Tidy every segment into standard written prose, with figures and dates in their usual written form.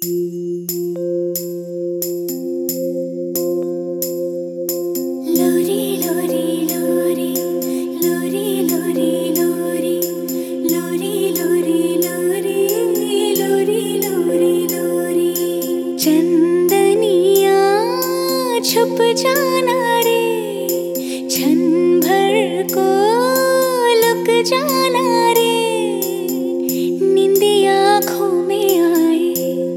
लोरी लोरी लोरी लोरी लोरी लोरी लोरी लोरी लोरी लोरी लोरी लोरी चंदनिया छुप जाना रे, क्षण भर को लुक जाना रे, नींदिया आँखों में आए,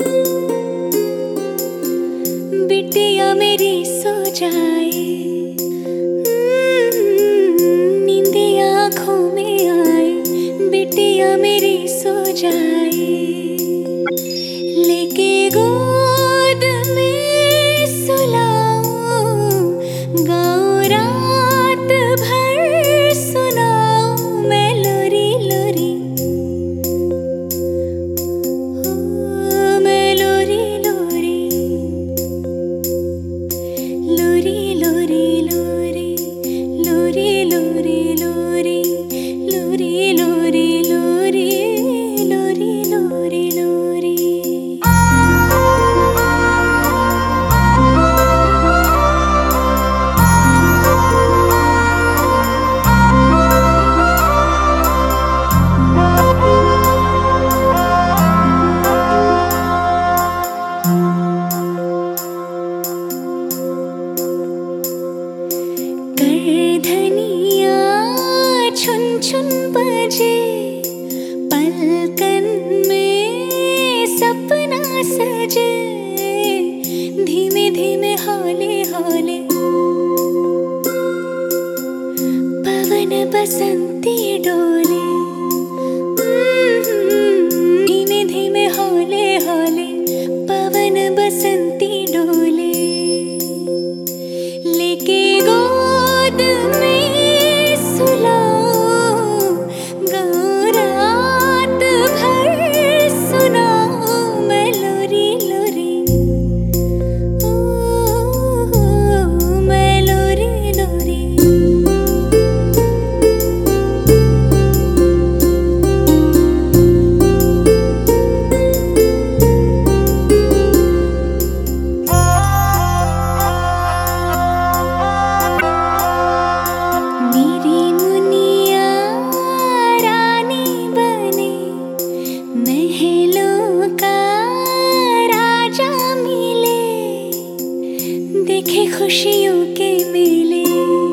बिटिया मेरी सो जाए, नींदिया आँखों में आए, बिटिया मेरी सो जाए, लेके गोद में सुलाऊं, गाऊं रात भर सुनाऊं मैं लोरी लोरी, मैं लोरी लोरी, लोरी लोरी लोरी लोरी लोरी लोरी लोरी लोरी लोरी लोरी लोरी लोरी। करधनिया छुन छुन बजे, पलकन में सपना सजे, धीमे धीमे हौले हौले पवन बसंती डोले, धीमे धीमे हौले हौले पवन बसंती डोले, लेके गोद में सुलाऊं, गाऊं रात भर सुनाऊं मैं लोरी लोरी, मैं लोरी लोरी। मेरी मुनिया रानी बने, महलों का राजा मिले, देखे खुशियों के मेले,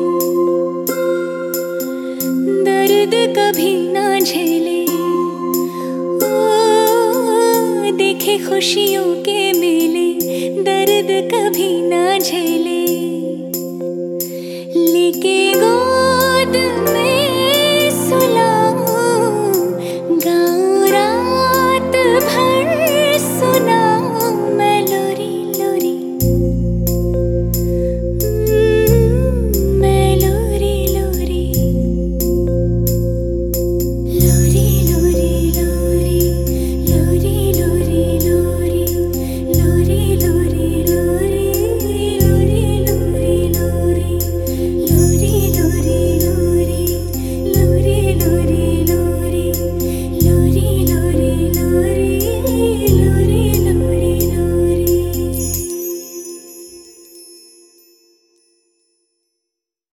दर्द कभी ना झेले, ओ देखे खुशियों के मेले, दर्द कभी ना झेले, लेके गोद में